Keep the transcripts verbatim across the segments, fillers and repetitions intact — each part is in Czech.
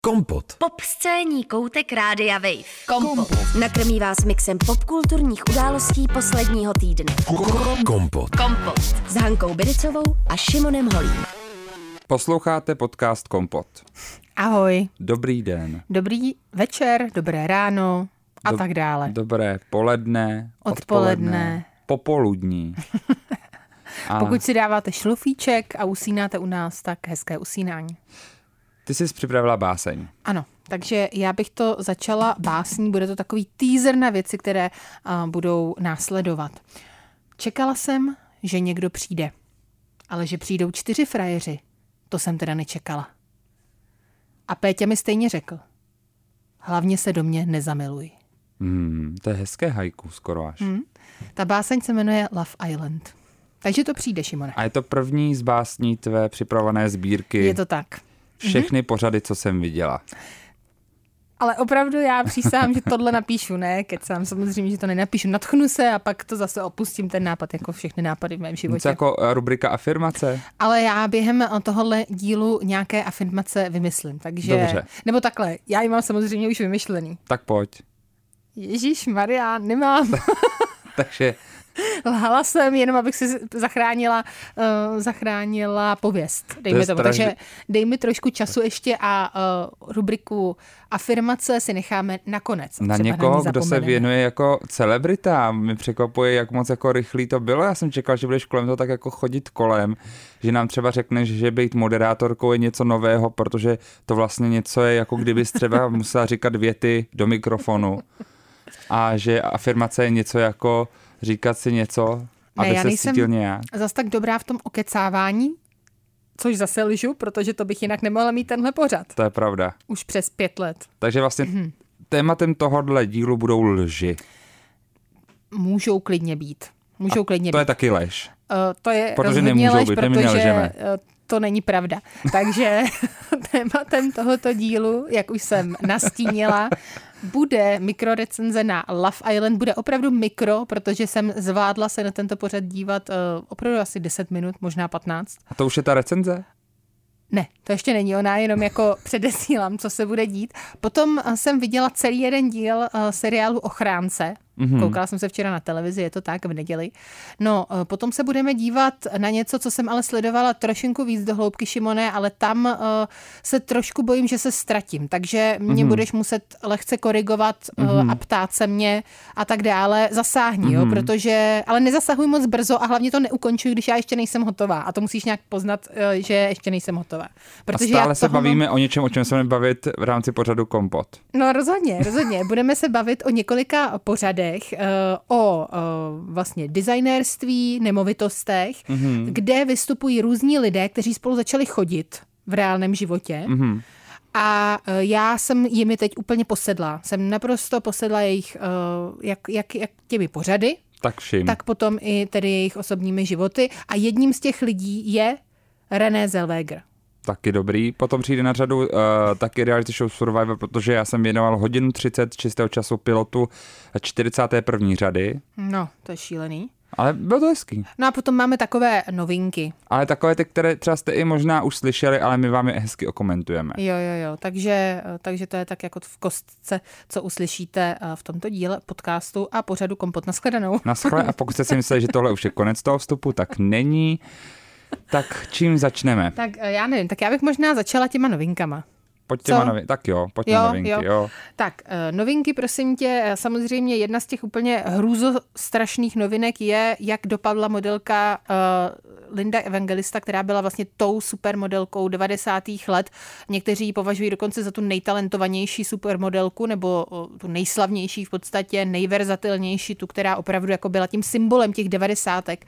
Kompot. Popscénní koutek Rádia Wave. Kompot. Nakrmí vás mixem popkulturních událostí posledního týdne. Kompot. Kompot. S Hankou Bidicovou a Šimonem Holím. Posloucháte podcast Kompot. Ahoj. Dobrý den. Dobrý večer, dobré ráno a Do- tak dále. Dobré poledne, Odpoledne. odpoledne, popoludní. A Pokud si dáváte šlufíček a usínáte u nás, tak hezké usínání. ty jsi připravila báseň. Ano, takže já bych to začala básní, bude to takový teaser na věci, které uh, budou následovat. Čekala jsem, že někdo přijde, ale že přijdou čtyři frajeři, to jsem teda nečekala. A Péťa mi stejně řekl, hlavně se do mě nezamiluj. Hmm, to je hezké haiku skoro až. Hmm. Ta báseň se jmenuje Love Island. Takže to přijde, Šimone. A je to první z básní tvé připravené sbírky. Je to tak. Všechny pořady, co jsem viděla. Ale opravdu já přísahám, že tohle napíšu, ne? Kecám, samozřejmě, že to nenapíšu. Natchnu se a pak to zase opustím, ten nápad, jako všechny nápady v mém životě. Něco jako rubrika afirmace? Ale já během tohohle dílu nějaké afirmace vymyslím, takže... Dobře. Nebo takhle, já ji mám samozřejmě už vymyšlený. Tak pojď. Ježíš Maria, nemám. Takže Lhala jsem, jenom abych si zachránila, uh, zachránila pověst, dejme To je tomu. straš- Takže dej mi trošku času ještě a uh, rubriku afirmace si necháme nakonec. na Třeba někoho, ní kdo se zapomeneme. věnuje jako celebrita. Mě překvapuje, jak moc jako rychlý to bylo. Já jsem čekal, že budeš kolem toho tak jako chodit kolem, že nám třeba řekneš, že být moderátorkou je něco nového, protože to vlastně něco je, jako kdybys třeba musela říkat věty do mikrofonu. A že afirmace je něco jako říkat si něco, aby Ne, já se nejsem cítil nějak. zas tak dobrá v tom okecávání, což zase lžu, protože to bych jinak nemohla mít tenhle pořad. To je pravda. Už přes pět let. Takže vlastně Mhm. tématem tohohle dílu budou lži. Můžou klidně být. Můžou klidně To je být. taky lež. Uh, to je Protože rozhodně nemůžou lež, být, my protože nelžeme. uh, to není pravda. Takže tématem tohoto dílu, jak už jsem nastínila, bude mikrorecenze na Love Island. Bude opravdu mikro, protože jsem zvládla se na tento pořad dívat uh, opravdu asi deset minut, možná patnáct. A to už je ta recenze? Ne, to ještě není, ona jenom jako předesílám, co se bude dít. Potom uh, jsem viděla celý jeden díl uh, seriálu Ochránce. Mm-hmm. Koukala jsem se včera na televizi, je to tak, v neděli. No, uh, potom se budeme dívat na něco, co jsem ale sledovala trošinku víc do hloubky, Šimone, ale tam uh, se trošku bojím, že se ztratím. Takže mě mm-hmm. budeš muset lehce korigovat uh, mm-hmm. a ptát se mě a tak dále. Zasáhni, mm-hmm. jo, protože, ale nezasahuj moc brzo a hlavně to neukončuj, když já ještě nejsem hotová. A to musíš nějak poznat, uh, že ještě nejsem hotová. Protože A stále já se toho bavíme mám... o něčem, o čem se budeme bavit v rámci pořadu Kompot. No rozhodně, rozhodně. Budeme se bavit o několika pořadech, o vlastně designérství, nemovitostech, mm-hmm. kde vystupují různí lidé, kteří spolu začali chodit v reálném životě. Mm-hmm. A já jsem jimi teď úplně posedla. Jsem naprosto posedla jejich, jak, jak, jak těmi pořady, Tak všim. tak potom i tedy jejich osobními životy. A jedním z těch lidí je René Zellweger. Taky dobrý. Potom přijde na řadu uh, taky reality show Survivor, protože já jsem věnoval hodinu třicet čistého času pilotu čtyřicáté první řady. No, to je šílený. Ale bylo to hezký. No a potom máme takové novinky. Ale takové ty, které třeba jste i možná už slyšeli, ale my vám je hezky okomentujeme. Jo, jo, jo. Takže, takže to je tak jako v kostce, co uslyšíte v tomto díle podcastu a pořadu Kompot. Naschledanou. Naschle, a pokud jste si mysleli, že tohle už je konec toho vstupu, tak není. Tak čím začneme? Tak já nevím, tak já bych možná začala těma novinkama. Pojď těma novinky. Tak jo, pojď Jo, novinky, jo. jo. Tak novinky, prosím tě, samozřejmě jedna z těch úplně hrůzostrašných novinek je, jak dopadla modelka uh, Linda Evangelista, která byla vlastně tou supermodelkou devadesátých let. Někteří ji považují dokonce za tu nejtalentovanější supermodelku, nebo uh, tu nejslavnější v podstatě, nejverzatilnější, tu, která opravdu jako byla tím symbolem těch devadesátek.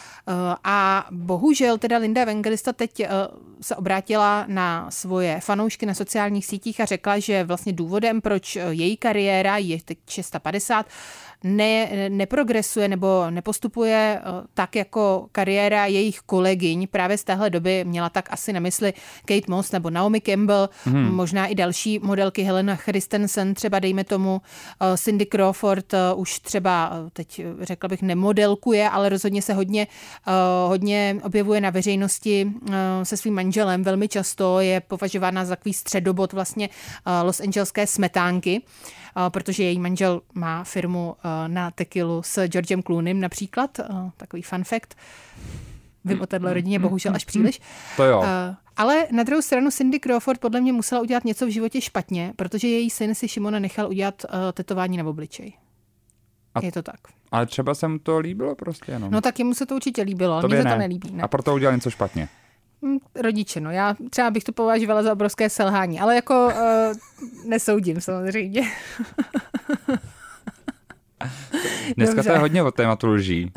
A bohužel teda Linda Evangelista teď se obrátila na svoje fanoušky na sociálních sítích a řekla, že vlastně důvodem, proč její kariéra je teď padesát šest, ne, neprogresuje nebo nepostupuje tak jako kariéra jejich kolegyň. Právě z téhle doby měla tak asi na mysli Kate Moss nebo Naomi Campbell, hmm. možná i další modelky, Helena Christensen, třeba dejme tomu Cindy Crawford už třeba, teď řekla bych, nemodelkuje, ale rozhodně se hodně hodně objevuje na veřejnosti se svým manželem, velmi často je považována za takový středobod vlastně Los Angeleské smetánky, protože její manžel má firmu na tequilu s Georgem Clooneym například, takový fun fact. Vím o téhle rodině bohužel až příliš. To jo. Ale na druhou stranu Cindy Crawford podle mě musela udělat něco v životě špatně, protože její syn si Šimona nechal udělat uh, tetování na obličej. A je to tak. Ale třeba se mu to líbilo prostě jenom. No tak jemu se to určitě líbilo, ale mně se to nelíbí. Ne. A proto udělal něco špatně. Rodiče, no. Já třeba bych to považovala za obrovské selhání, ale jako uh, nesoudím samozřejmě. Dneska Dobře. To je hodně o tématu lží.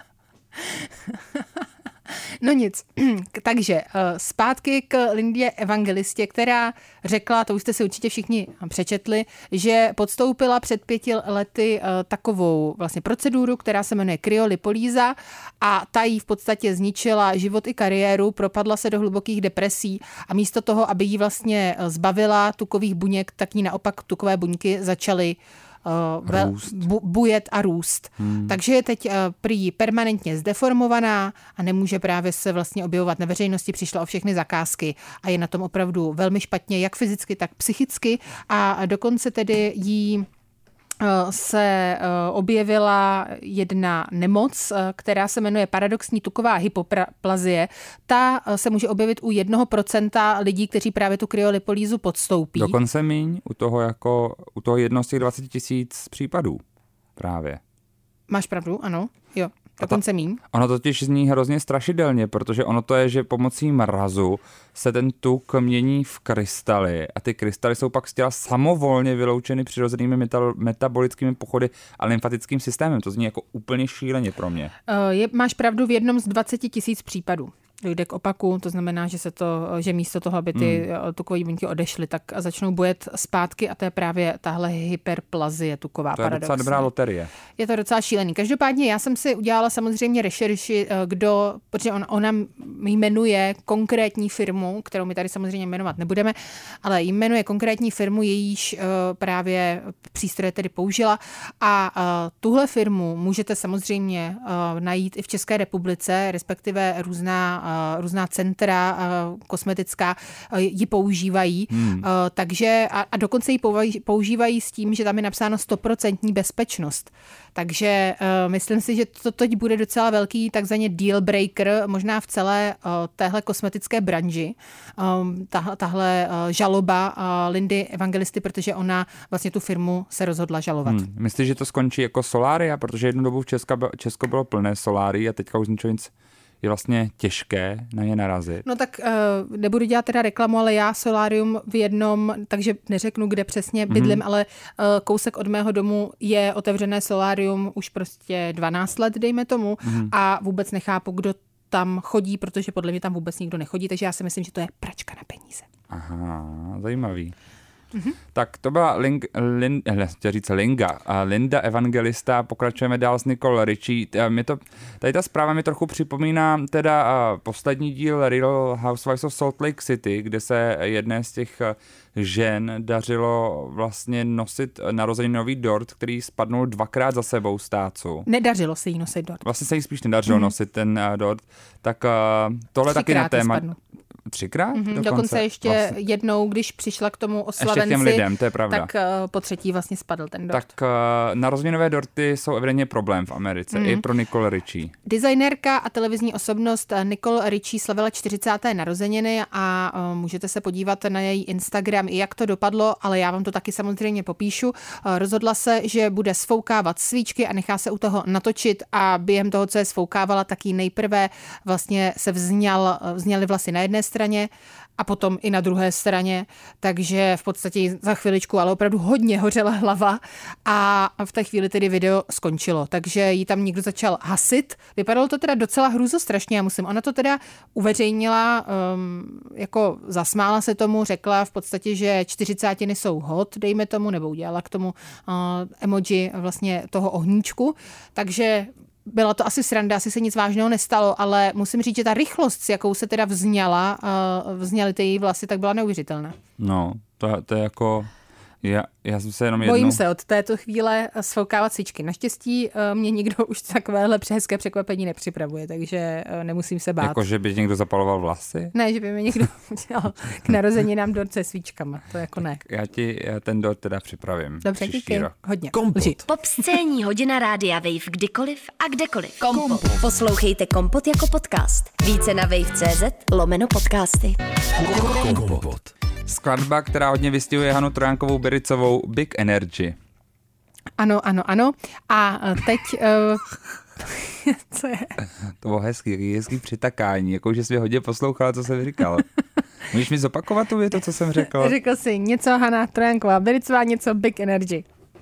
No nic, takže zpátky k Lindě Evangelistě, která řekla, to už jste si určitě všichni přečetli, že podstoupila před pěti lety takovou vlastně proceduru, která se jmenuje kryolipolýza a ta jí v podstatě zničila život i kariéru, propadla se do hlubokých depresí a místo toho, aby jí vlastně zbavila tukových buněk, tak jí naopak tukové buňky začaly růst. Bu, bujet a růst. Hmm. Takže je teď uh, prý permanentně zdeformovaná a nemůže právě se vlastně objevovat na veřejnosti, přišla o všechny zakázky a je na tom opravdu velmi špatně, jak fyzicky, tak psychicky a dokonce tedy jí se objevila jedna nemoc, která se jmenuje paradoxní tuková hypoplazie. Ta se může objevit u jednoho procenta lidí, kteří právě tu kryolipolýzu podstoupí. Dokonce míň u toho, jako, u toho jednoho z těch dvacet tisíc případů právě. Máš pravdu, ano, jo. Dokonce míň. Ono totiž zní hrozně strašidelně, protože ono to je, že pomocí mrazu se ten tuk mění v krystaly a ty krystaly jsou pak z těla samovolně vyloučeny přirozenými metal, metabolickými pochody a lymfatickým systémem. To zní jako úplně šíleně pro mě. Je, máš pravdu, v jednom z dvacet tisíc případů dojde k opaku, to znamená, že se to, že místo toho, aby ty hmm. tukové buňky odešly, tak začnou bujet zpátky a to je právě tahle hyperplazie tuková. To je paradoxní. Docela dobrá loterie. Je to docela šílený. Každopádně já jsem si udělala samozřejmě rešerši, kdo, protože on, ona jmenuje konkrétní firmu, kterou my tady samozřejmě jmenovat nebudeme, ale jmenuje konkrétní firmu, jejíž uh, právě přístroje tedy použila a uh, tuhle firmu můžete samozřejmě uh, najít i v České republice, respektive různá různá centra kosmetická ji používají, hmm. takže a, a dokonce ji používají s tím, že tam je napsáno stoprocentní bezpečnost. Takže uh, myslím si, že to teď bude docela velký takzvaně deal breaker, možná v celé uh, téhle kosmetické branži, um, tahle, tahle uh, žaloba uh, Lindy Evangelisty, protože ona vlastně tu firmu se rozhodla žalovat. Hmm. Myslíš, že to skončí jako solária? Protože jednu dobu v Česka, Česko bylo plné solárií a teďka už ničeho nic je vlastně těžké na ně narazit. No tak uh, nebudu dělat teda reklamu, ale já solárium v jednom, takže neřeknu, kde přesně bydlím, mm-hmm. ale uh, kousek od mého domu je otevřené solárium už prostě dvanáct let, dejme tomu, mm-hmm. a vůbec nechápu, kdo tam chodí, protože podle mě tam vůbec nikdo nechodí, takže já si myslím, že to je pračka na peníze. Aha, zajímavý. Mm-hmm. Tak to byla Ling, Lin, chtěl říct Linga, Linda Evangelista, pokračujeme dál s Nicole Richie. Mě to, tady ta zpráva mi trochu připomíná teda poslední díl Real Housewives of Salt Lake City, kde se jedné z těch žen dařilo vlastně nosit narozeninový dort, který spadnul dvakrát za sebou z tácu. Nedařilo se jí nosit dort. Vlastně se jí spíš nedařilo mm. nosit ten dort. Tak tohle taky na téma... Spadnu. Třikrát? Mm-hmm, dokonce? dokonce ještě vlastně. Jednou, když přišla k tomu oslavenci, ještě k těm lidem, to je pravda. Tak uh, po třetí vlastně spadl ten dort. Tak uh, narozeninové dorty jsou evidentně problém v Americe, mm. i pro Nicole Richie. Designérka a televizní osobnost Nicole Richie slavila čtyřicáté narozeniny a uh, můžete se podívat na její Instagram, i jak to dopadlo, ale já vám to taky samozřejmě popíšu. Uh, rozhodla se, že bude sfoukávat svíčky a nechá se u toho natočit a během toho, co je sfoukávala, tak jí nejprve vlastně se vzněl, vzněly vlasy na jedné straně a potom i na druhé straně, takže v podstatě za chviličku, ale opravdu hodně hořela hlava a v té chvíli tedy video skončilo, takže jí tam někdo začal hasit. Vypadalo to teda docela hrůzostrašně, já musím. Ona to teda uveřejnila, um, jako zasmála se tomu, řekla v podstatě, že čtyřicátiny jsou hot, dejme tomu, nebo udělala k tomu uh, emoji vlastně toho ohníčku, takže byla to asi sranda, asi se nic vážného nestalo, ale musím říct, že ta rychlost, s jakou se teda vzněla, vzněly ty její vlasy, tak byla neuvěřitelná. No, to, to je jako Já, já jsem se jenom jednou... Bojím se od této chvíle sfoukávat svíčky. Naštěstí mě nikdo už takovéhle hezké překvapení nepřipravuje, takže nemusím se bát. Jako, že by někdo zapaloval vlasy? Ne, že by mi někdo udělal k narozeninám dort se svíčkama, to jako ne. Já ti já ten dort teda připravím. Dobře, díky. Hodně. Kompot. Pop scéní hodina Rádia Wave kdykoliv a kdekoliv. Kompot. Poslouchejte Kompot jako podcast. Více na wave tečka cz lomeno podcasty. Kompot. Skladba, která hodně vystihuje Hanu Trojánkovou Bericovou, Big Energy. Ano, ano, ano. A teď... Uh, co je? To bylo hezký, hezký přitakání, jako že jsi mě hodně poslouchala, co jsem říkal. Můžeš mi zopakovat tu větu, co jsem řekl? Řekl jsi něco Hana Trojánková Bericová, něco Big Energy.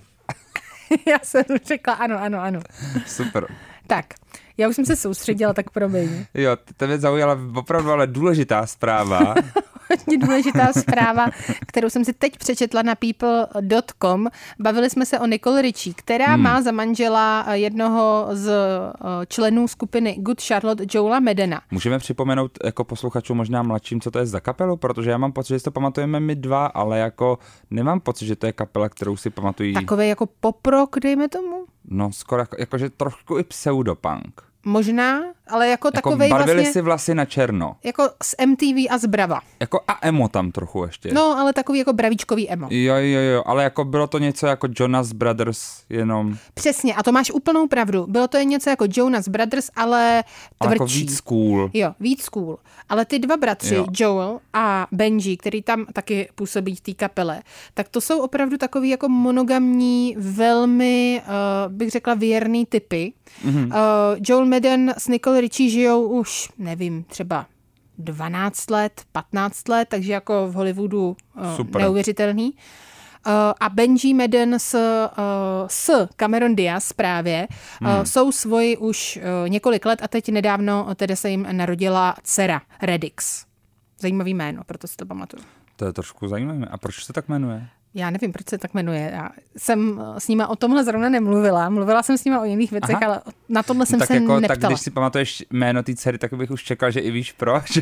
Já jsem řekla ano, ano, ano. Super. Tak, já už jsem se soustředila, tak promiň. Jo, tebe zaujala opravdu ale důležitá zpráva. Hodně důležitá zpráva, kterou jsem si teď přečetla na people tečka com. Bavili jsme se o Nicole Richie, která hmm. má za manžela jednoho z členů skupiny Good Charlotte, Joela Maddena. Můžeme připomenout jako posluchačům možná mladším, co to je za kapelu, protože já mám pocit, že si to pamatujeme my dva, ale jako nemám pocit, že to je kapela, kterou si pamatují. Takový jako pop-rock, dejme tomu? No, skoro jako, jakože trošku i pseudopunk. Možná, ale jako, jako takovej barvili vlastně... si vlasy na černo. Jako z M T V a z Brava. Jako a emo tam trochu ještě. No, ale takový jako bravíčkový emo. Jo, jo, jo, ale jako bylo to něco jako Jonas Brothers, jenom... Přesně, a to máš úplnou pravdu. Bylo to jen něco jako Jonas Brothers, ale tvrdší. Ale jako víc cool. Jo, víc cool. Ale ty dva bratři, jo. Joel a Benji, který tam taky působí v té kapele, tak to jsou opravdu takový jako monogamní, velmi, uh, bych řekla, věrný typy. Mm-hmm. Uh, Joel Madden s Nicole Richie žijou už, nevím, třeba dvanáct let, patnáct let, takže jako v Hollywoodu uh, neuvěřitelný. Uh, a Benji Madden s, uh, s Cameron Diaz právě uh, hmm. jsou svoji už uh, několik let a teď nedávno tedy se jim narodila dcera Redix. Zajímavý jméno, proto si to pamatuju. To je trošku zajímavé. A proč se tak jmenuje? Já nevím, proč se tak jmenuje. Já jsem s nima o tomhle zrovna nemluvila. Mluvila jsem s nima o jiných věcech, Aha. ale na tomhle jsem tak se jako, neptala. Tak když si pamatuješ jméno té dcery, tak bych už čekal, že i víš proč.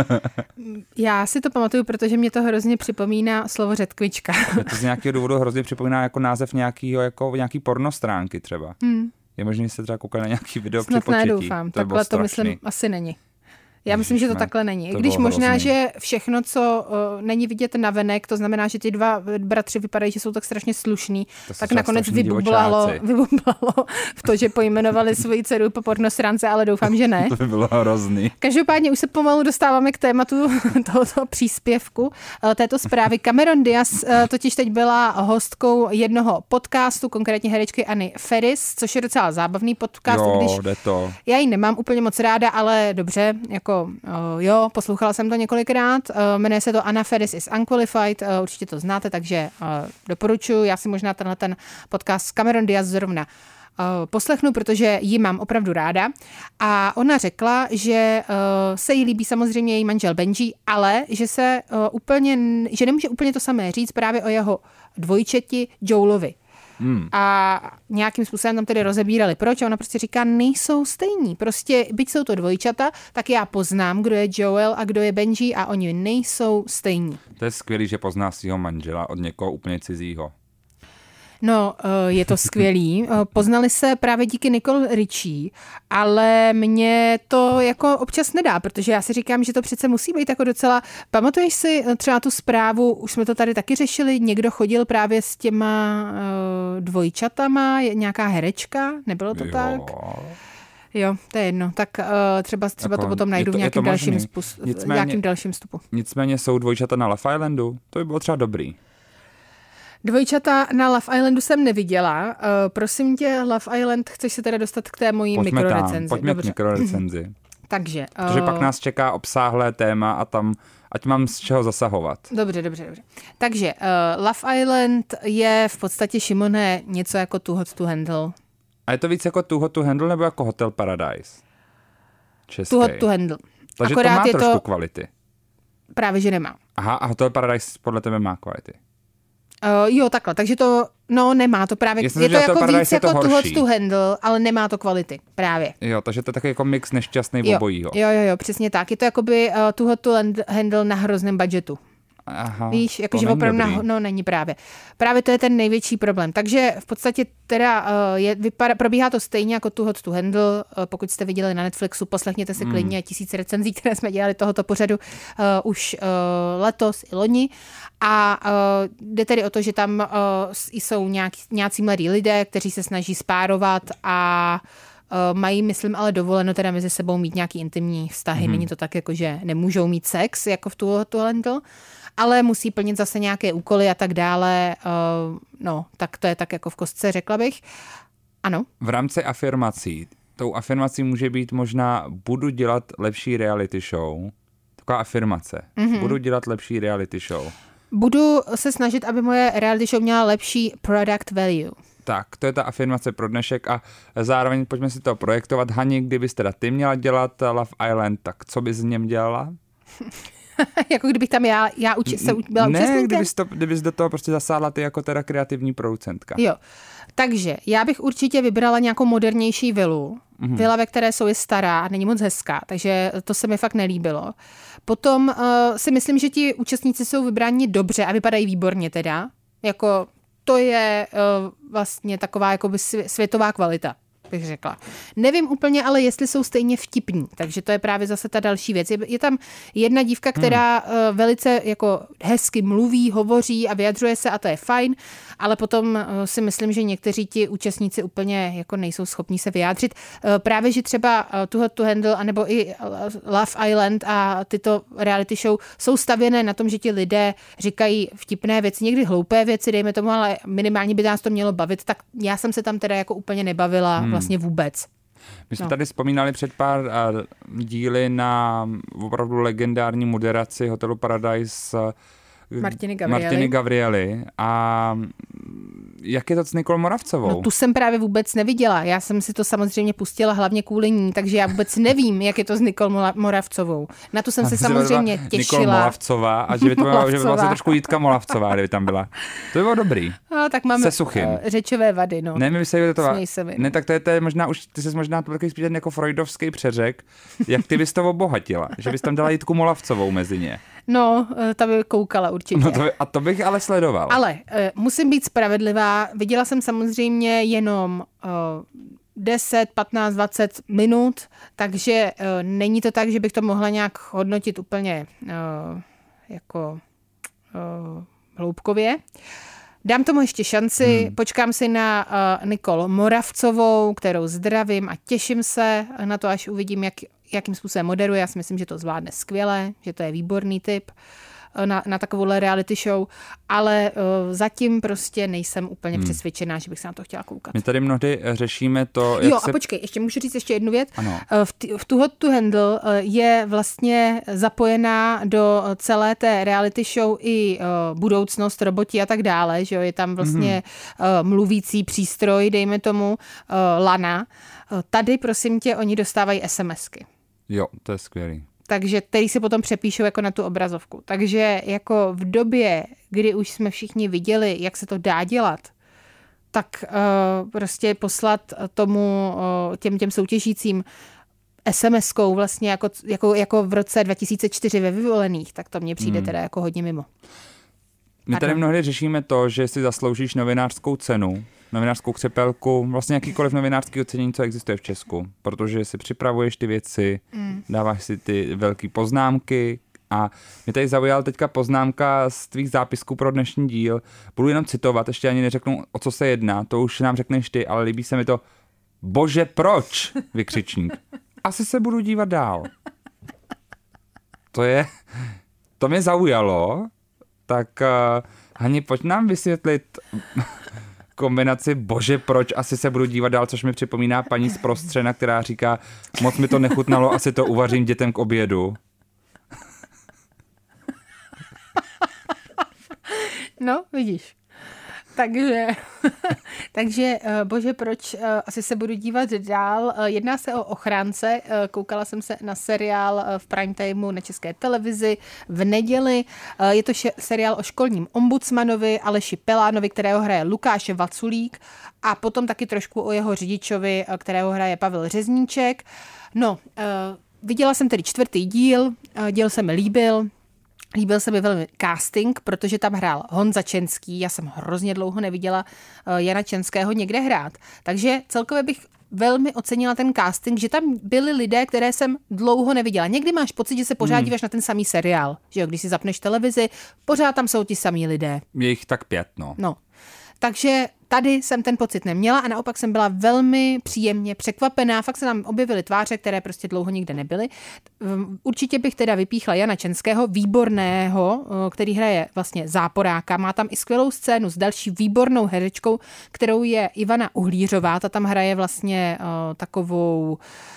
Já si to pamatuju, protože mě to hrozně připomíná slovo řetkvička. To z nějakého důvodu hrozně připomíná jako název nějakýho, jako nějaký pornostránky třeba. Hmm. Je možné, že jste třeba koukali na nějaký video Snad při početí. Snad nedoufám, to takhle to myslím asi není. Já myslím, Ježiš, že to takhle není. I to když možná, hrozný. že všechno, co uh, není vidět navenek, to znamená, že ty dva bratři vypadají, že jsou tak strašně slušní, to tak nakonec vybublalo, vybublalo v to, že pojmenovali svoji dceru po pornostránce, ale doufám, že ne. To by bylo hrozný. Každopádně už se pomalu dostáváme k tématu tohoto příspěvku, uh, této zprávy. Cameron Diaz uh, totiž teď byla hostkou jednoho podcastu, konkrétně herečky Anny Ferris, což je docela zábavný podcast. Jo, když jde to. Já ji nemám úplně moc ráda, ale dobře, jako Uh, jo, poslouchala jsem to několikrát, uh, jmenuje se to Anna Ferris is Unqualified, uh, určitě to znáte, takže uh, doporučuji, já si možná tenhle ten podcast s Cameron Diaz zrovna uh, poslechnu, protože ji mám opravdu ráda a ona řekla, že uh, se jí líbí samozřejmě její manžel Benji, ale že se uh, úplně, že nemůže úplně to samé říct právě o jeho dvojčeti Joelovi. Hmm. A nějakým způsobem tam tedy rozebírali. Proč? A ona prostě říká, nejsou stejní. Prostě, byť jsou to dvojčata, tak já poznám, kdo je Joel a kdo je Benji a oni nejsou stejní. To je skvělý, že pozná svého manžela od někoho úplně cizího. No, je to skvělý. Poznali se právě díky Nicole Richie, ale mě to jako občas nedá, protože já si říkám, že to přece musí být jako docela... Pamatuješ si třeba tu zprávu, už jsme to tady taky řešili, někdo chodil právě s těma uh, dvojčatama, nějaká herečka, nebylo to jo. tak? Jo, to je jedno. Tak uh, třeba, třeba jako, to potom najdu v nějakým dalším, spus, nicméně, nějakým dalším vstupu. Nicméně jsou dvojčata na Love Islandu, to by bylo třeba dobrý. Dvojčata na Love Islandu jsem neviděla. Uh, prosím tě, Love Island, chceš se teda dostat k té mojí pojďme mikrorecenzi? Tam, pojďme k mikrorecenzi. Takže. Uh... Protože pak nás čeká obsáhlé téma a tam, ať mám z čeho zasahovat. Dobře, dobře, dobře. Takže uh, Love Island je v podstatě, Šimone, něco jako Too Hot to Handle. A je to víc jako Too Hot to Handle nebo jako Hotel Paradise? Český. Too Hot to Handle. Takže akorát to má je trošku to... kvality. Právě, že nemá. Aha, a Hotel Paradise podle tebe má kvality. Uh, jo, takhle, takže to, no nemá to právě, Jestli je to jako Paradise víc je to jako Too Hot horší. to Handle, ale nemá to kvality, právě. Jo, takže to je takový jako mix nešťastný jo, obojího. Jo, jo, jo, přesně tak. Je to jakoby uh, Too Hot to Handle na hrozném budžetu. Aha, víš, jakože opravdu, na, no není právě. Právě to je ten největší problém. Takže v podstatě teda je, vypadá, probíhá to stejně jako tu Hot to Handle. Pokud jste viděli na Netflixu, poslechněte si mm. klidně tisíc recenzí, které jsme dělali tohoto pořadu uh, už uh, letos i loni. A uh, jde tedy o to, že tam uh, jsou nějak, nějací mladí lidé, kteří se snaží spárovat a uh, mají, myslím, ale dovoleno teda mezi sebou mít nějaký intimní vztahy. Mm. Není to tak, jako že nemůžou mít sex, jako v tu Hot to Handle, ale musí plnit zase nějaké úkoly a tak dále. Uh, no, tak to je tak jako v kostce, řekla bych. Ano. V rámci afirmací, tou afirmací může být možná budu dělat lepší reality show. Taková afirmace. Mm-hmm. Budu dělat lepší reality show. Budu se snažit, aby moje reality show měla lepší product value. Tak, to je ta afirmace pro dnešek a zároveň pojďme si to projektovat. Hani, kdybys teda ty měla dělat Love Island, tak co bys z něm dělala? Jako kdybych tam já, já uči, se byla ne, účastníkem? Ne, kdybys, to, kdybys do toho prostě zasáhla ty jako teda kreativní producentka. Jo, takže já bych určitě vybrala nějakou modernější vilu. Mm-hmm. Vila, ve které jsou, je stará a není moc hezká, takže to se mi fakt nelíbilo. Potom uh, si myslím, že ti účastníci jsou vybráni dobře a vypadají výborně teda. Jako to je uh, vlastně taková jakoby světová kvalita, bych řekla. Nevím úplně, ale jestli jsou stejně vtipní, takže to je právě zase ta další věc. Je, je tam jedna dívka, která hmm. uh, velice jako hezky mluví, hovoří a vyjadřuje se a to je fajn, ale potom uh, si myslím, že někteří ti účastníci úplně jako nejsou schopní se vyjádřit. Uh, právě, že třeba uh, tu Hot to Handle anebo i Love Island a tyto reality show jsou stavěné na tom, že ti lidé říkají vtipné věci, někdy hloupé věci, dejme tomu, ale minimálně by nás to mělo bavit, tak já jsem se tam teda jako úplně nebavila hmm. vlastně vůbec. My jsme no. tady vzpomínali před pár uh, díly na opravdu legendární moderaci Hotelu Paradise uh, Martiny Gavriely. Martiny Gavriely. A jak je to s Nikol Moravcovou? No tu jsem právě vůbec neviděla. Já jsem si to samozřejmě pustila hlavně kvůli ní, takže já vůbec nevím, jak je to s Nikol Moravcovou. Na tu jsem se samozřejmě těšila. Nikol Moravcová a že by to byla, že by byla trošku Jitka Moravcová, kdyby tam byla. To by bylo dobrý. No, tak máme se suchým. Uh, řečové vady, no. Ne, my se to mi. Ne, tak to je, to je možná už, ty jsi možná takový spíš jako freudovský přeřek, jak ty bys to obohatila, že bys tam dala Jitku Moravcovou mezi ně. No, ta by koukala určitě. No to by, a to bych ale sledoval. Ale uh, musím být spravedlivá. Viděla jsem samozřejmě jenom uh, deset, patnáct, dvacet minut, takže uh, není to tak, že bych to mohla nějak hodnotit úplně uh, jako uh, hloubkově. Dám tomu ještě šanci, hmm. počkám si na uh, Nikol Moravcovou, kterou zdravím a těším se na to, až uvidím, jak, jakým způsobem moderuje. Já si myslím, že to zvládne skvěle, že to je výborný tip na, na takovouhle reality show, ale uh, zatím prostě nejsem úplně hmm. přesvědčená, že bych se na to chtěla koukat. My tady mnohdy řešíme to, jak Jo, se... a počkej, ještě můžu říct ještě jednu věc. Ano. V, t- v tu Hot to Handle je vlastně zapojená do celé té reality show i uh, budoucnost, roboti a tak dále, že jo, je tam vlastně mm-hmm. uh, mluvící přístroj, dejme tomu, uh, Lana. Uh, tady, prosím tě, oni dostávají SMSky. Jo, to je skvělý. Takže který si potom přepíšou jako na tu obrazovku. Takže jako v době, kdy už jsme všichni viděli, jak se to dá dělat, tak uh, prostě poslat tomu uh, těm, těm soutěžícím SMSkou vlastně jako, jako, jako v roce dva tisíce čtyři ve Vyvolených, tak to mně přijde hmm. teda jako hodně mimo. My tady mnohdy řešíme to, že si zasloužíš novinářskou cenu, novinářskou křepelku, vlastně jakýkoliv novinářský ocenění, co existuje v Česku, protože si připravuješ ty věci, mm. dáváš si ty velké poznámky a mě tady zaujala teďka poznámka z tvých zápisků pro dnešní díl. Budu jenom citovat, ještě ani neřeknu, o co se jedná, to už nám řekneš ty, ale líbí se mi to. Bože, proč? Vykřičník. Asi se budu dívat dál. To je, to mě zaujalo, tak uh, Hani, pojď nám vysvětlit kombinaci bože, proč asi se budu dívat dál, což mi připomíná paní z Prostřena, která říká, moc mi to nechutnalo, asi to uvařím dětem k obědu. No, vidíš. Takže, takže bože, proč asi se budu dívat dál. Jedná se o ochránce. Koukala jsem se na seriál v prime timeu na České televizi v neděli. Je to seriál o školním ombudsmanovi Aleši Pelánovi, kterého hraje Lukáš Vaculík a potom taky trošku o jeho řidičovi, kterého hraje Pavel Řezníček. No, viděla jsem tedy čtvrtý díl, díl se mi líbil. Líbil se mi velmi casting, protože tam hrál Honza Čenský, já jsem hrozně dlouho neviděla Jana Čenského někde hrát, takže celkově bych velmi ocenila ten casting, že tam byli lidé, které jsem dlouho neviděla. Někdy máš pocit, že se pořád hmm. díváš na ten samý seriál, že jo, když si zapneš televizi, pořád tam jsou ti samý lidé. Je jich tak pět, no. No, takže tady jsem ten pocit neměla a naopak jsem byla velmi příjemně překvapená. Fakt se tam objevily tváře, které prostě dlouho nikde nebyly. Určitě bych teda vypíchla Jana Čenského, výborného, který hraje vlastně záporáka. Má tam i skvělou scénu s další výbornou herečkou, kterou je Ivana Uhlířová. Ta tam hraje vlastně uh, takovou...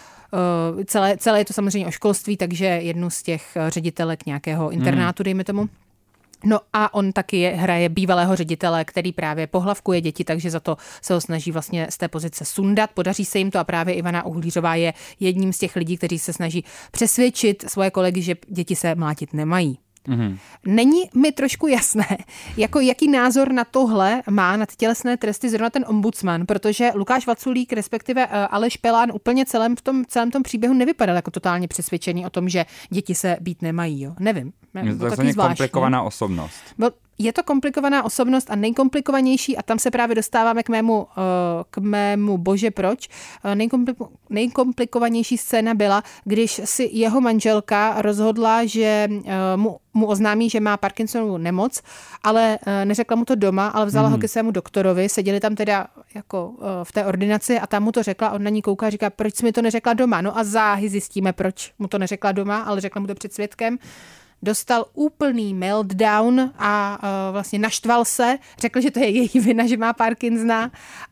Uh, celé, celé je to samozřejmě o školství, takže jednu z těch ředitelek nějakého internátu, hmm. dejme tomu. No a on taky je, hraje bývalého ředitele, který právě pohlavkuje děti, takže za to se ho snaží vlastně z té pozice sundat. Podaří se jim to a právě Ivana Uhlířová je jedním z těch lidí, kteří se snaží přesvědčit svoje kolegy, že děti se mlátit nemají. Mm-hmm. Není mi trošku jasné, jako jaký názor na tohle má, na ty tělesné tresty zrovna ten ombudsman, protože Lukáš Vaculík, respektive Aleš Pelán úplně celém v tom, celém tom příběhu nevypadal jako totálně přesvědčený o tom, že děti se být nemají. Jo. Nevím. Je to takzvaně komplikovaná osobnost. Byl, je to komplikovaná osobnost a nejkomplikovanější a tam se právě dostáváme k mému, k mému bože proč. Nejkompliko, nejkomplikovanější scéna byla, když si jeho manželka rozhodla, že mu, mu oznámí, že má Parkinsonovu nemoc, ale neřekla mu to doma, ale vzala mm. ho ke svému doktorovi, seděli tam teda jako v té ordinaci a tam mu to řekla, on na ní kouká a říká, proč jsi mi to neřekla doma? No a záhy zjistíme, proč mu to neřekla doma, ale řekla mu to před svědkem. Dostal úplný meltdown a uh, vlastně naštval se, řekl, že to je její vina, že má Parkinsona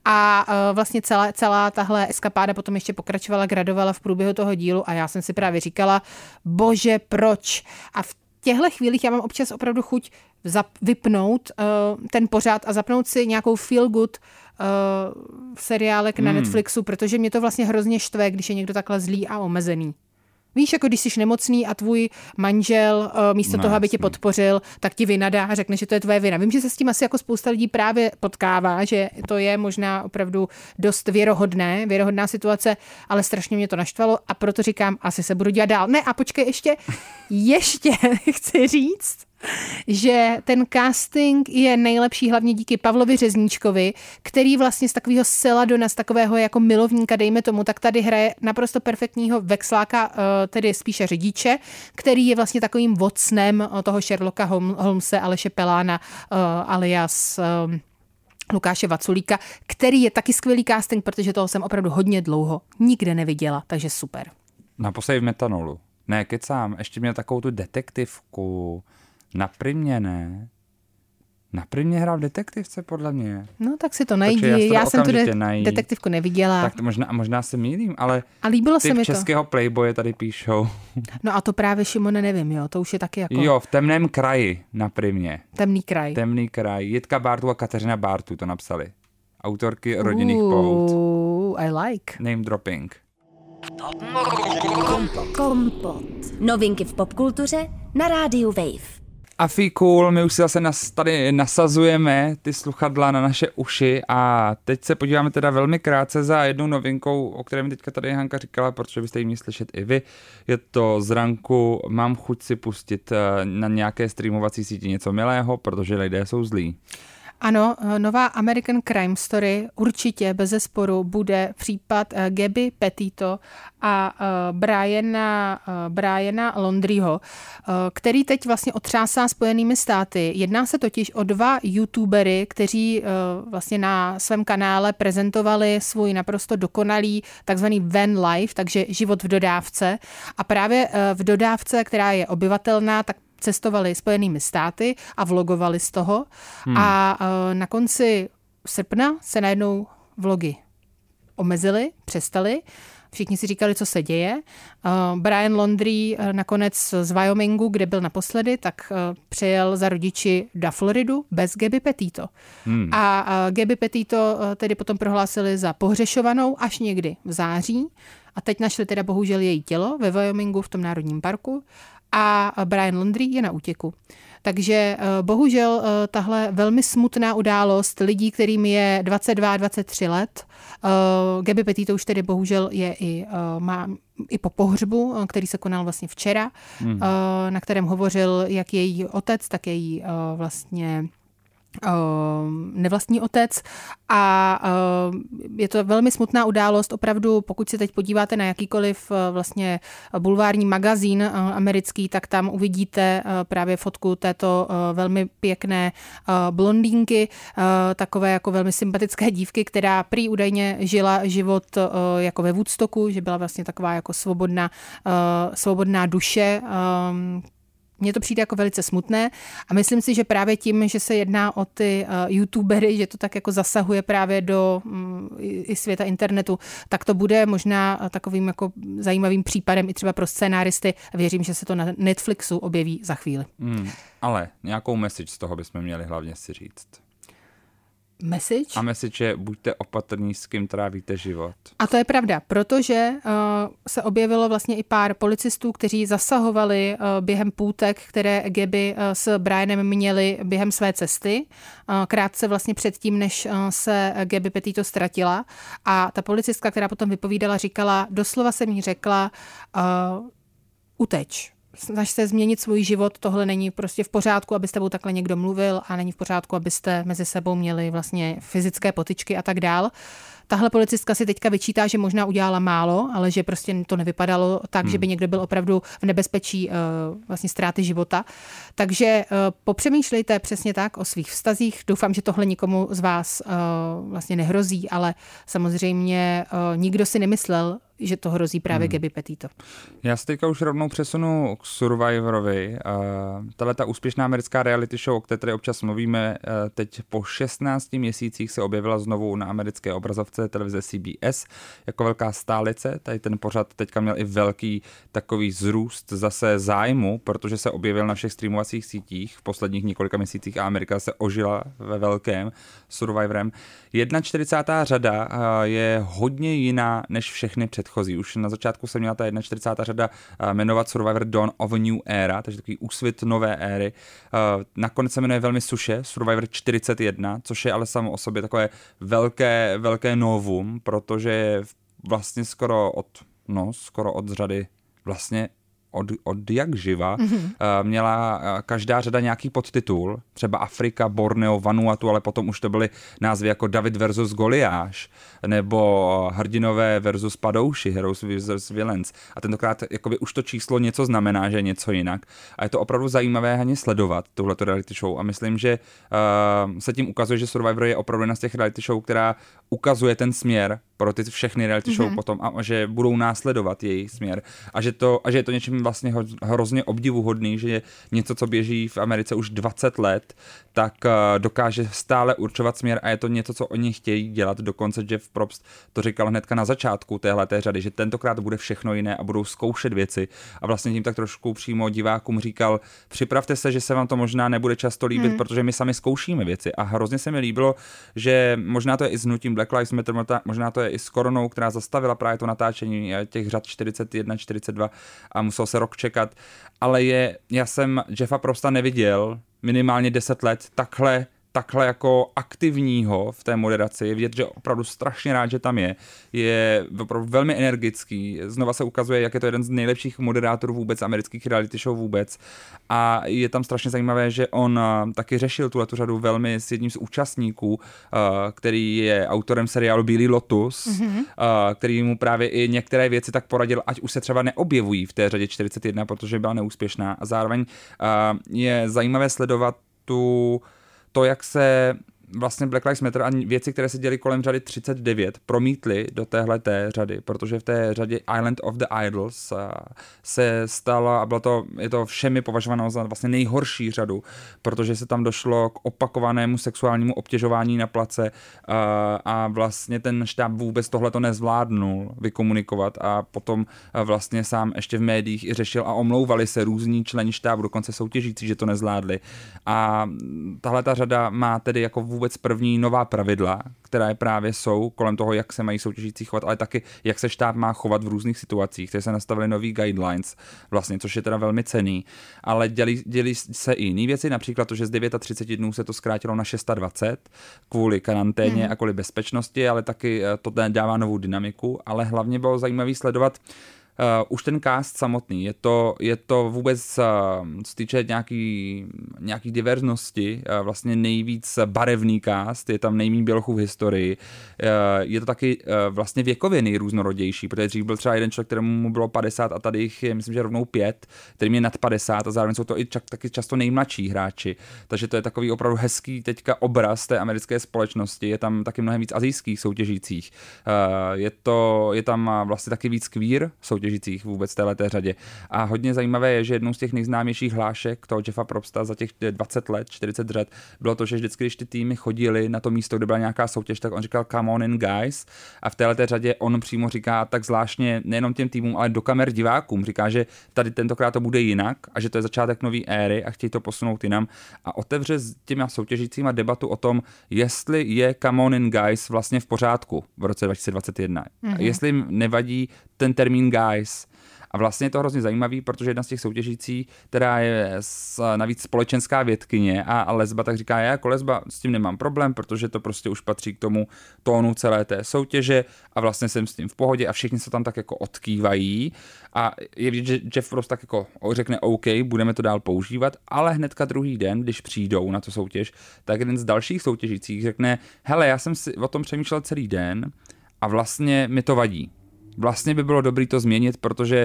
a uh, vlastně celá, celá tahle eskapáda potom ještě pokračovala, gradovala v průběhu toho dílu a já jsem si právě říkala, bože, proč? A v těchto chvílích já mám občas opravdu chuť zap- vypnout uh, ten pořad a zapnout si nějakou feel good uh, seriálek hmm. na Netflixu, protože mě to vlastně hrozně štve, když je někdo takhle zlý a omezený. Víš, jako když jsi nemocný a tvůj manžel místo no, toho, aby tě podpořil, tak ti vynadá a řekne, že to je tvoje vina. Vím, že se s tím asi jako spousta lidí právě potkává, že to je možná opravdu dost věrohodné, věrohodná situace, ale strašně mě to naštvalo a proto říkám, asi se budu dělat dál. Ne, a počkej, ještě, ještě chci říct, že ten casting je nejlepší hlavně díky Pavlovi Řezníčkovi, který vlastně z takového Seladona, z takového jako milovníka, dejme tomu, tak tady hraje naprosto perfektního vexláka, tedy spíše řidiče, který je vlastně takovým vocnem toho Sherlocka Holmese Aleše Pelána alias Lukáše Vaculíka, který je taky skvělý casting, protože toho jsem opravdu hodně dlouho nikde neviděla, takže super. Naposledy v Metanolu. Ne, kecám, ještě měl takovou tu detektivku. Na Primě ne. Na Primě hrál v detektivce, podle mě. No, tak si to najdi. Já, já jsem tu de- detektivku neviděla. Tak to možná, možná se mýlím, ale a líbilo se mi to. českého Playboye tady píšou. No a to právě, Šimone, nevím, jo. To už je taky jako... Jo, v Temném kraji na Primě. Temný kraj. Temný kraj. Jitka Bártu a Kateřina Bártu to napsali. Autorky Rodinných pout. I like. Name dropping. Kompot. Kompot. Novinky v popkultuře na rádiu Wave. A fí cool, my už si zase nas, tady nasazujeme ty sluchadla na naše uši a teď se podíváme teda velmi krátce za jednou novinkou, o které mi teďka tady Hanka říkala, protože byste ji měli slyšet i vy. Je to z ranku, mám chuť si pustit na nějaké streamovací síti něco milého, protože lidé jsou zlí. Ano, nová American Crime Story určitě bezesporu bude případ Gabby Petito a Briana, Briana Laundrieho, který teď vlastně otřásá Spojenými státy. Jedná se totiž o dva youtubery, kteří vlastně na svém kanále prezentovali svůj naprosto dokonalý takzvaný van life, takže život v dodávce. A právě v dodávce, která je obyvatelná, tak cestovali Spojenými státy a vlogovali z toho. Hmm. A uh, na konci srpna se najednou vlogy omezily, přestaly. Všichni si říkali, co se děje. Uh, Brian Laundrie uh, nakonec z Wyomingu, kde byl naposledy, tak uh, přijel za rodiči do Floridu bez Gabby Petito. Hmm. A uh, Gabby Petito uh, tedy potom prohlásili za pohřešovanou až někdy v září. A teď našli teda bohužel její tělo ve Wyomingu v tom národním parku. A Brian Laundrie je na útěku. Takže bohužel tahle velmi smutná událost lidí, kterým je dvacet dva dvacet tři let, Gabby Petito už tedy bohužel je i, má i po pohřbu, který se konal vlastně včera, hmm. na kterém hovořil jak její otec, tak její vlastně nevlastní otec a je to velmi smutná událost. Opravdu, pokud se teď podíváte na jakýkoliv vlastně bulvární magazín americký, tak tam uvidíte právě fotku této velmi pěkné blondýnky, takové jako velmi sympatické dívky, která prý údajně žila život jako ve Woodstocku, že byla vlastně taková jako svobodná, svobodná duše. Mně to přijde jako velice smutné a myslím si, že právě tím, že se jedná o ty uh, youtubery, že to tak jako zasahuje právě do um, i světa internetu, tak to bude možná takovým jako zajímavým případem i třeba pro scénáristy. Věřím, že se to na Netflixu objeví za chvíli. Hmm, ale nějakou message z toho bychom měli hlavně si říct. Message? A message je, buďte opatrní, s kým trávíte život. A to je pravda, protože uh, se objevilo vlastně i pár policistů, kteří zasahovali uh, během půtek, které Gabby uh, s Brianem měli během své cesty. Uh, krátce vlastně předtím, než uh, se Gabby Petito ztratila. A ta policistka, která potom vypovídala, říkala, doslova jsem jí řekla, uh, uteč. Snaž se změnit svůj život, tohle není prostě v pořádku, aby s tebou takhle někdo mluvil a není v pořádku, abyste mezi sebou měli vlastně fyzické potyčky a tak dál. Tahle policistka si teďka vyčítá, že možná udělala málo, ale že prostě to nevypadalo tak, hmm. že by někdo byl opravdu v nebezpečí uh, vlastně ztráty života. Takže uh, popřemýšlejte přesně tak o svých vztazích. Doufám, že tohle nikomu z vás uh, vlastně nehrozí, ale samozřejmě uh, nikdo si nemyslel, že to hrozí právě hmm. Gabby Petito. Já se teďka už rovnou přesunu k Survivorovi. Uh, tahle ta úspěšná americká reality show, o které tady občas mluvíme, uh, teď po šestnácti měsících se objevila znovu na americké obrazovce televize C B S jako velká stálice. Tady ten pořad teďka měl i velký takový zrůst zase zájmu, protože se objevil na všech streamovacích sítích v posledních několika měsících a Amerika se ožila ve velkém Survivorem. čtyřicátá řada uh, je hodně jiná než všechny předchozí. Už na začátku se měla ta čtyřicátá řada jmenovat Survivor Dawn of a New Era, takže takový úsvit nové éry. Nakonec se jmenuje velmi suše Survivor čtyřicet jedna, což je ale samo o sobě takové velké, velké novum, protože vlastně skoro od, no, skoro od řady vlastně od, od jak živa, mm-hmm. měla každá řada nějaký podtitul, třeba Afrika, Borneo, Vanuatu, ale potom už to byly názvy jako David versus Goliáš, nebo Hrdinové versus Padouši, Heroes versus Villains. A tentokrát jakoby už to číslo něco znamená, že je něco jinak. A je to opravdu zajímavé ani sledovat, tuhleto reality show. A myslím, že uh, se tím ukazuje, že Survivor je opravdu jedna z těch reality show, která ukazuje ten směr pro ty všechny reality show mm-hmm. potom a že budou následovat její směr. A že, to, a že je to něčím vlastně hrozně obdivuhodný, že je něco, co běží v Americe už dvacet let, tak uh, dokáže stále určovat směr a je to něco, co oni chtějí dělat. Dokonce Jeff Probst to říkal hnedka na začátku téhleté řady, že tentokrát bude všechno jiné a budou zkoušet věci. A vlastně tím tak trošku přímo divákům říkal, připravte se, že se vám to možná nebude často líbit, hmm. protože my sami zkoušíme věci. A hrozně se mi líbilo, že možná to je i s hnutím Black Lives Matter, možná to je i s koronou, která zastavila právě to natáčení těch řad čtyřicet jedna, čtyřicet dva a musel se rok čekat. Ale je, já jsem Jeffa Probsta neviděl minimálně deset let takhle takhle jako aktivního v té moderaci, je vidět, že opravdu strašně rád, že tam je, je opravdu velmi energický, znova se ukazuje, jak je to jeden z nejlepších moderátorů vůbec, amerických reality show vůbec a je tam strašně zajímavé, že on taky řešil tuhletu řadu velmi s jedním z účastníků, který je autorem seriálu Bílý lotus, mm-hmm. který mu právě i některé věci tak poradil, ať už se třeba neobjevují v té řadě čtyřicet jedna, protože byla neúspěšná a zároveň je zajímavé sledovat tu to, jak se vlastně Black Lives Matter a věci, které se děly kolem řady třicet devět, promítly do téhleté řady, protože v té řadě Island of the Idols se stala, a bylo to, je to všemi považováno za vlastně nejhorší řadu, protože se tam došlo k opakovanému sexuálnímu obtěžování na place a, a vlastně ten štáb vůbec tohleto nezvládnul vykomunikovat a potom vlastně sám ještě v médiích i řešil a omlouvali se různí členi štábu, dokonce soutěžící, že to nezvládli. A tahleta řada má tedy jako vůbec vůbec první nová pravidla, která právě jsou kolem toho, jak se mají soutěžící chovat, ale taky, jak se štáb má chovat v různých situacích. Tady se nastavily nový guidelines, vlastně, což je teda velmi cenný. Ale dělí, dělí se i jiné věci, například to, že z třicet devět dnů se to zkrátilo na dvacet šest kvůli karanténě hmm. a kvůli bezpečnosti, ale taky to dává novou dynamiku, ale hlavně bylo zajímavé sledovat Uh, už ten cast samotný, je to, je to vůbec, uh, co týče nějaký, nějaký diverznosti, uh, vlastně nejvíc barevný cast, je tam nejméně bělochů v historii, uh, je to taky uh, vlastně věkově nejrůznorodější, protože dřív byl třeba jeden člověk, kterému mu bylo padesát a tady jich je, myslím, že rovnou pět, kterým je nad padesát a zároveň jsou to i čak, taky často nejmladší hráči, takže to je takový opravdu hezký teďka obraz té americké společnosti, je tam taky mnohem víc asijských soutěžících, uh, je, to, je tam vlastně taky víc queer soutěžících vůbec téhleté řadě. A hodně zajímavé je, že jednou z těch nejznámějších hlášek toho Jeffa Probsta za těch dvacet let, čtyřicet let, bylo to, že vždycky, když ty týmy chodili na to místo, kde byla nějaká soutěž, tak on říkal come on in guys a v téhleté řadě on přímo říká tak zvláštně nejenom těm týmům, ale do kamer divákům. Říká, že tady tentokrát to bude jinak a že to je začátek nové éry a chtějí to posunout jinam a otevře s těmi soutěžícíma debatu o tom, jestli je come on in guys vlastně v pořádku v roce dva tisíce dvacet jedna. Mm-hmm. Jestli jim nevadí ten termín guys. A vlastně je to hrozně zajímavý, protože jedna z těch soutěžící, která je navíc společenská vědkyně a, a lesba, tak říká, já jako lesba s tím nemám problém, protože to prostě už patří k tomu tónu celé té soutěže a vlastně jsem s tím v pohodě a všichni se tam tak jako odkývají a je vidět, že Jeff Probst tak jako řekne OK, budeme to dál používat, ale hnedka druhý den, když přijdou na tu soutěž, tak jeden z dalších soutěžících řekne, hele, já jsem si o tom přemýšlel celý den a vlastně mi to vadí. Vlastně by bylo dobré to změnit, protože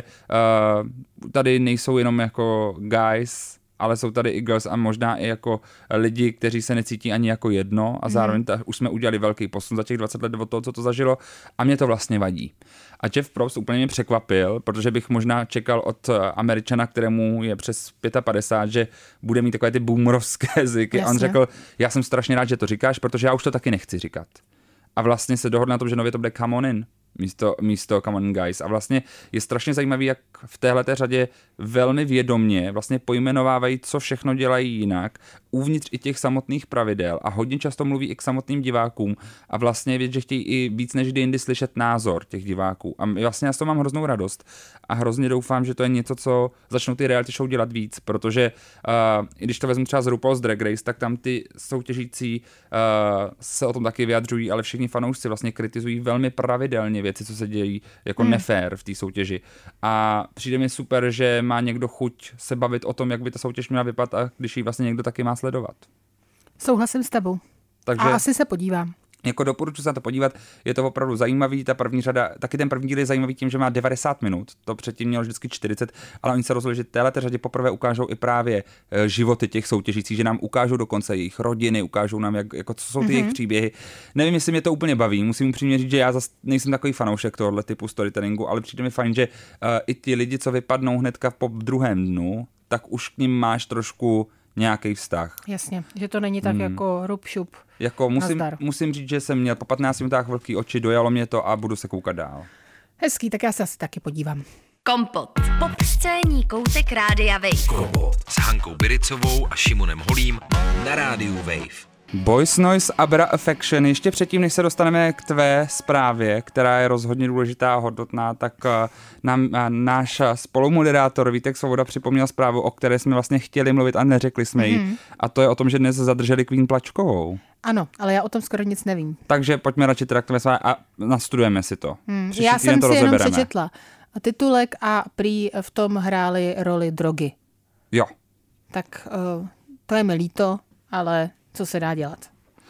uh, tady nejsou jenom jako guys, ale jsou tady i girls a možná i jako lidi, kteří se necítí ani jako jedno a zároveň ta, už jsme udělali velký posun za těch dvacet let od toho, co to zažilo a mě to vlastně vadí. A Jeff Probst úplně mě překvapil, protože bych možná čekal od Američana, kterému je přes padesát pět, že bude mít takové ty boomerovské zvyky. On řekl, já jsem strašně rád, že to říkáš, protože já už to taky nechci říkat. A vlastně se dohodl na tom, že nově to bude come on in. Místo, místo Come on Guys. A vlastně je strašně zajímavý, jak v téhleté řadě velmi vědomně vlastně pojmenovávají, co všechno dělají jinak, uvnitř i těch samotných pravidel a hodně často mluví i k samotným divákům a vlastně vědět, že chtějí i víc než kdy jindy slyšet názor těch diváků. A vlastně já s toho mám hroznou radost a hrozně doufám, že to je něco, co začnou ty reality show dělat víc, protože uh, i když to vezmu třeba z RuPaul's Drag Race, tak tam ty soutěžící uh, se o tom taky vyjadřují, ale všichni fanoušci vlastně kritizují velmi pravidelně věci, co se dějí jako hmm. nefér v té soutěži. A přijde mi super, že má někdo chuť se bavit o tom, jak by ta soutěž měla vypadat a když ji vlastně někdo taky má sledovat. Souhlasím s tebou. Takže a asi se podívám. Jako doporučuji se na to podívat, je to opravdu zajímavý, ta první řada, taky ten první díl je zajímavý tím, že má devadesát minut, to předtím mělo vždycky čtyřicet, ale oni se rozhodli, že téhleté řadě poprvé ukážou i právě e, životy těch soutěžících, že nám ukážou dokonce jejich rodiny, ukážou nám, jak, jako, co jsou ty mm-hmm. jejich příběhy. Nevím, jestli mě to úplně baví, musím upřímně říct, že já zas nejsem takový fanoušek tohohle typu storytellingu, ale přijde mi fajn, že e, i ti lidi, co vypadnou hnedka po druhém dnu, tak už k ním máš trošku nějaký vztah. Jasně, že to není tak hmm. jako rup šup. Jako musím, musím říct, že jsem měl po patnácti minutách velký oči, dojalo mě to a budu se koukat dál. Hezký, tak já se asi taky podívám. Kompot. Popscénní koutek Rádia Wave. Kompot s Hankou Biricovou a Šimonem Holím na Rádiu Wave. Boys Noise Abra Affection. Ještě předtím, než se dostaneme k tvé zprávě, která je rozhodně důležitá a hodnotná, tak nám náš spolumoderátor Vítek Svoboda připomněl zprávu, o které jsme vlastně chtěli mluvit a neřekli jsme ji. Mm-hmm. A to je o tom, že dnes zadrželi Queen Plačkovou. Ano, ale já o tom skoro nic nevím. Takže pojďme radši teda k tvé zprávě a nastudujeme si to. Hmm. Já jsem to si rozebereme. Jenom přečetla titulek a prý v tom hráli roli drogy. Jo. Tak uh, to je mi líto, ale co se dá dělat?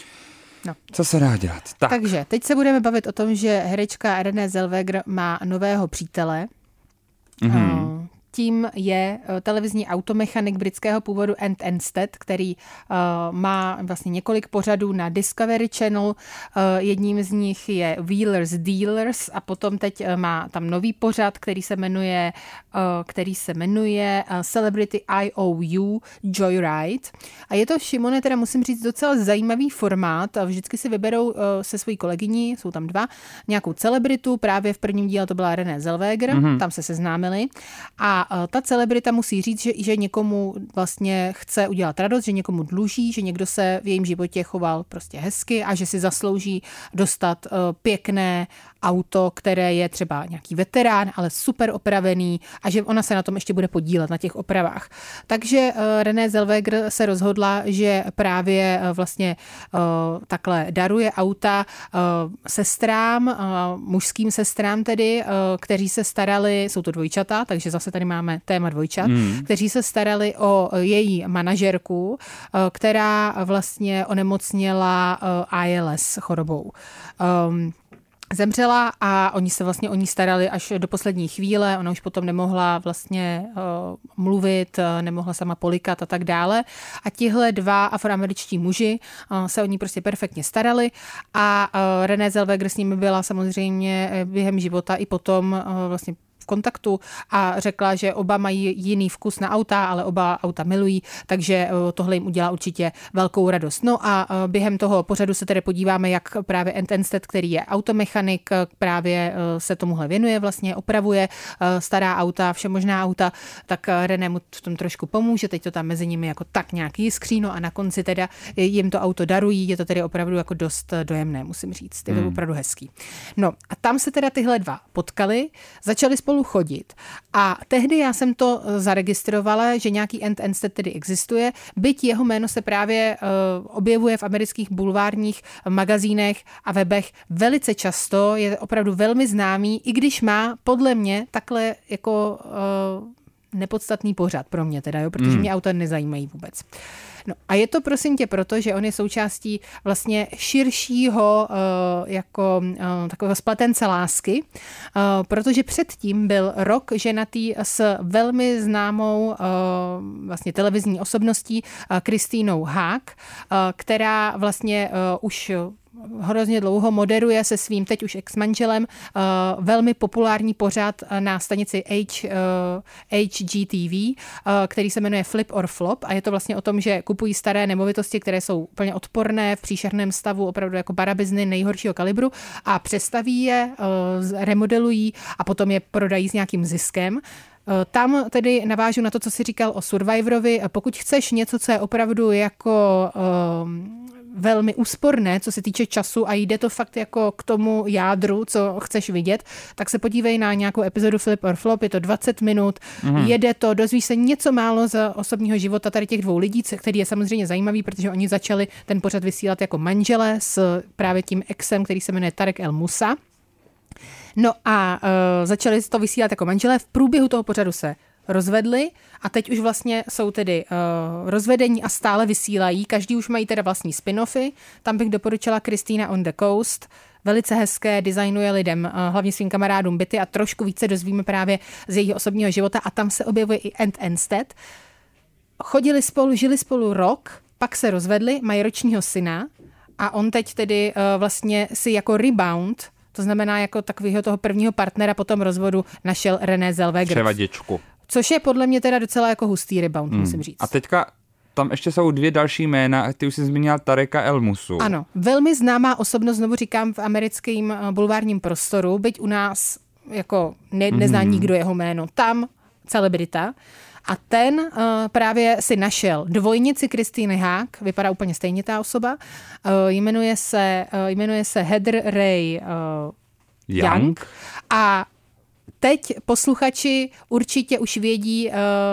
No. Co se dá dělat? Tak. Takže teď se budeme bavit o tom, že herečka Renée Zellweger má nového přítele. Mm-hmm. Uh, tím je televizní automechanik britského původu Ant Anstead, který uh, má vlastně několik pořadů na Discovery Channel. Uh, jedním z nich je Wheelers Dealers a potom teď uh, má tam nový pořad, který se jmenuje, uh, který se jmenuje uh, Celebrity I O U Joyride. A je to, Šimone, teda musím říct, docela zajímavý formát. Vždycky si vyberou uh, se svojí kolegyní, jsou tam dva, nějakou celebritu. Právě v prvním díle to byla Renée Zellweger, mm-hmm. tam se seznámili. A A ta celebrita musí říct, že, že někomu vlastně chce udělat radost, že někomu dluží, že někdo se v jejím životě choval prostě hezky a že si zaslouží dostat uh, pěkné auto, které je třeba nějaký veterán, ale super opravený a že ona se na tom ještě bude podílet na těch opravách. Takže uh, Renée Zellweger se rozhodla, že právě uh, vlastně uh, takhle daruje auta uh, sestrám, uh, mužským sestrám tedy, uh, kteří se starali, jsou to dvojčata, takže zase tady máme téma dvojčat, mm. kteří se starali o její manažerku, uh, která vlastně onemocněla uh, A L S chorobou. Um, Zemřela a oni se vlastně o ní starali až do poslední chvíle, ona už potom nemohla vlastně uh, mluvit, nemohla sama polikat a tak dále. A tihle dva afroameričtí muži uh, se o ní prostě perfektně starali a uh, Renée Zellweger s nimi byla samozřejmě během života i potom uh, vlastně kontaktu a řekla, že oba mají jiný vkus na auta, ale oba auta milují, takže tohle jim udělá určitě velkou radost. No a během toho pořadu se tedy podíváme, jak právě Ant Anstead, který je automechanik, právě se tomuhle věnuje, vlastně opravuje stará auta, všemožná auta, tak René mu v tom trošku pomůže, teď to tam mezi nimi jako tak nějak jiskří, no a na konci teda jim to auto darují, je to tedy opravdu jako dost dojemné, musím říct, je to hmm. opravdu hezký. No a tam se teda tyhle dva potkali, začali spolu chodit. A tehdy já jsem to zaregistrovala, že nějaký Ant Anstead tedy existuje, byť jeho jméno se právě uh, objevuje v amerických bulvárních magazínech a webech velice často, je opravdu velmi známý, i když má podle mě takhle jako uh, nepodstatný pořad pro mě teda, jo, protože mm. mě auta nezajímají vůbec. No a je to prosím tě proto, že on je součástí vlastně širšího uh, jako uh, takového spletence lásky, uh, protože předtím byl rok ženatý s velmi známou uh, vlastně televizní osobností uh, Christinou Haag, uh, která vlastně uh, už hrozně dlouho moderuje se svým teď už ex-manželem uh, velmi populární pořad na stanici H, uh, H G T V, uh, který se jmenuje Flip or Flop a je to vlastně o tom, že kupují staré nemovitosti, které jsou úplně odporné, v příšerném stavu, opravdu jako barabizny nejhoršího kalibru a přestaví je, uh, remodelují a potom je prodají s nějakým ziskem. Tam tedy navážu na to, co jsi říkal o Survivorovi. Pokud chceš něco, co je opravdu jako um, velmi úsporné, co se týče času a jde to fakt jako k tomu jádru, co chceš vidět, tak se podívej na nějakou epizodu Flip or Flop, je to dvacet minut, mm. jede to, dozvíš se něco málo z osobního života tady těch dvou lidí, který je samozřejmě zajímavý, protože oni začali ten pořad vysílat jako manžele s právě tím exem, který se jmenuje Tarek El Moussa. No a uh, začali to vysílat jako manželé. V průběhu toho pořadu se rozvedli a teď už vlastně jsou tedy uh, rozvedení a stále vysílají. Každý už mají teda vlastní spin-offy. Tam bych doporučila Christina on the Coast. Velice hezké, designuje lidem, uh, hlavně svým kamarádům byty a trošku více dozvíme právě z jejího osobního života a tam se objevuje i Ant Anstead. Chodili spolu, žili spolu rok, pak se rozvedli, mají ročního syna a on teď tedy uh, vlastně si jako rebound, to znamená jako takového toho prvního partnera po tom rozvodu našel Renée Zellweger. Převaděčku. Což je podle mě teda docela jako hustý rebound, hmm. musím říct. A teďka tam ještě jsou dvě další jména, ty už jsi zmínila Tareka El Moussu. Ano, velmi známá osobnost, znovu říkám, v americkém bulvárním prostoru, byť u nás jako ne, nezná hmm. nikdo jeho jméno. Tam celebrita. A ten uh, právě si našel dvojnici Christiny Haag, vypadá úplně stejně ta osoba, uh, jmenuje se, uh, jmenuje se Heather Ray uh, Young. Young a teď posluchači určitě už vědí, uh,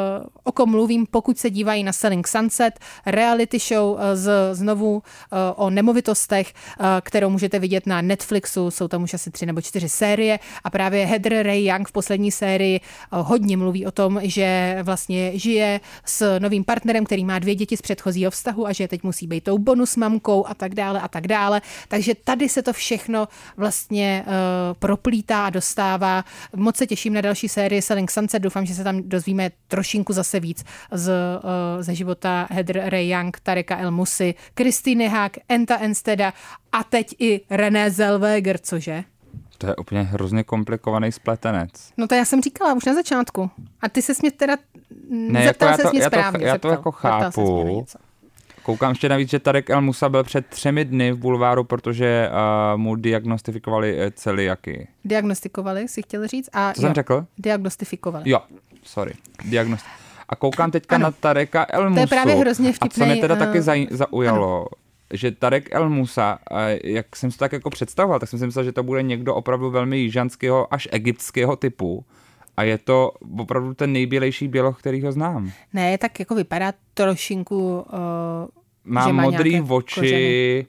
o kom mluvím, pokud se dívají na Selling Sunset, reality show uh, z, znovu uh, o nemovitostech, uh, kterou můžete vidět na Netflixu, jsou tam už asi tři nebo čtyři série a právě Heather Ray Young v poslední sérii uh, hodně mluví o tom, že vlastně žije s novým partnerem, který má dvě děti z předchozího vztahu a že teď musí být tou bonus mamkou a tak dále a tak dále. Takže tady se to všechno vlastně uh, proplítá a dostává. Moc se těším na další sérii Selling Sunset, doufám, že se tam dozvíme trošinku zase víc z, uh, ze života Heather Ray Young, Tareka El Moussy, Christiny Haag, Anta Ansteada a teď i Renée Zellweger, cože? To je úplně hrozně komplikovaný spletenec. No to já jsem říkala už na začátku. A ty se mě teda ne, zeptal jako se mě já správně. To, já to jako chápu. Koukám ještě navíc, že Tarek El Moussa byl před třemi dny v bulváru, protože uh, mu diagnostifikovali celiaky. Diagnostikovali, si chtěl říct? A Co jo, jsem řekl? Diagnostifikovali. Jo. sorry, diagnost. A koukám teďka ano. na Tareka El Musu. To je právě hrozně vtipnej. A co mě teda uh... taky zaj- zaujalo, ano. že Tarek El Musa, jak jsem si to tak jako představoval, tak jsem si myslel, že to bude někdo opravdu velmi jižanského až egyptského typu. A je to opravdu ten nejbělejší běloch, který ho znám. Ne, tak jako vypadá trošinku, uh, má že má modrý oči. Kořeny.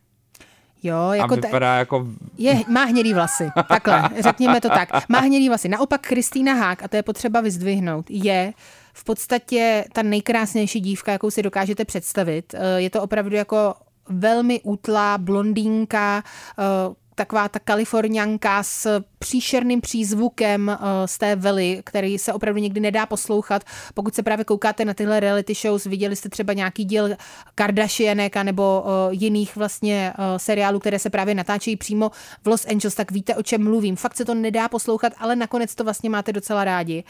Jo, jako a vypadá te... jako... Je, má hnědý vlasy, takhle, řekněme to tak. Má hnědý vlasy. Naopak Kristýna Haag, a to je potřeba vyzdvihnout, je v podstatě ta nejkrásnější dívka, jakou si dokážete představit. Je to opravdu jako velmi útlá blondýnka, taková ta kaliforňanka s příšerným přízvukem z té vily, který se opravdu nikdy nedá poslouchat. Pokud se právě koukáte na tyhle reality shows, viděli jste třeba nějaký díl Kardashianek nebo jiných vlastně seriálů, které se právě natáčejí přímo v Los Angeles, tak víte, o čem mluvím. Fakt se to nedá poslouchat, ale nakonec to vlastně máte docela rádi.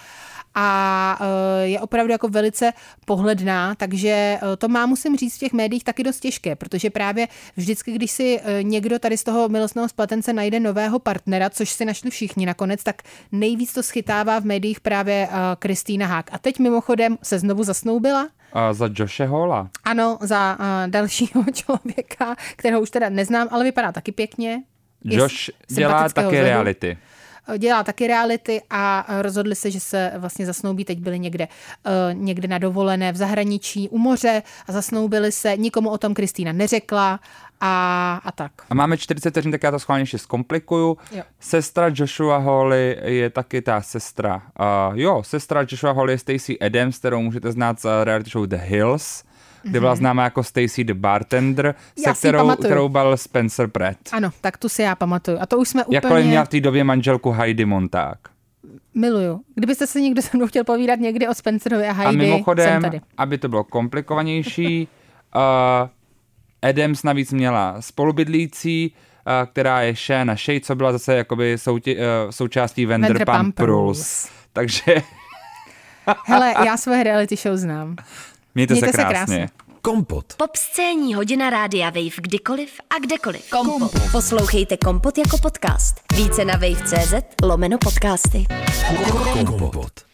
A je opravdu jako velice pohledná, takže to má, musím říct, v těch médiích taky dost těžké, protože právě vždycky, když si někdo tady z toho milostného spletence najde nového partnera, což si našli všichni nakonec, tak nejvíc to schytává v médiích právě Kristýna Haag. A teď mimochodem se znovu zasnoubila. A za Joshe Halla. Ano, za uh, dalšího člověka, kterého už teda neznám, ale vypadá taky pěkně. Josh dělá taky zadu. reality. Dělá taky reality a rozhodli se, že se vlastně zasnoubí. Teď byli někde, uh, někde na dovolené v zahraničí u moře a zasnoubili se. Nikomu o tom Kristýna neřekla a, a tak. A máme čtyřicet vteřin, tak já to schválně ještě zkomplikuju. Jo. Sestra Joshua Hawley je taky ta sestra. Uh, jo, sestra Joshua Hawley je Stacey Adams, kterou můžete znát z reality show The Hills, kde byla známá jako Stacey the Bartender, se kterou, kterou bal Spencer Pratt. Ano, tak tu si já pamatuju. A to už jsme úplně... Jakkoliv měla v té době manželku Heidi Montag. Miluju. Kdybyste se někdo se mnou chtěl povídat někdy o Spencerovi a Heidi, a mimochodem, jsem tady. Aby to bylo komplikovanější, uh, Adams navíc měla spolubydlící, uh, která je Shanna Shea, co byla zase jakoby soutě, uh, součástí Vanderpump Rules. Takže... Hele, já svoje reality show znám. Mějte, Mějte se krásně. Se krásně. Kompot. Popscénní hodina Rádia Wave kdykoliv a kdekoliv. Kompot. Poslouchejte Kompot jako podcast. Více na wave tečka cz lomeno podcasty. Kompot.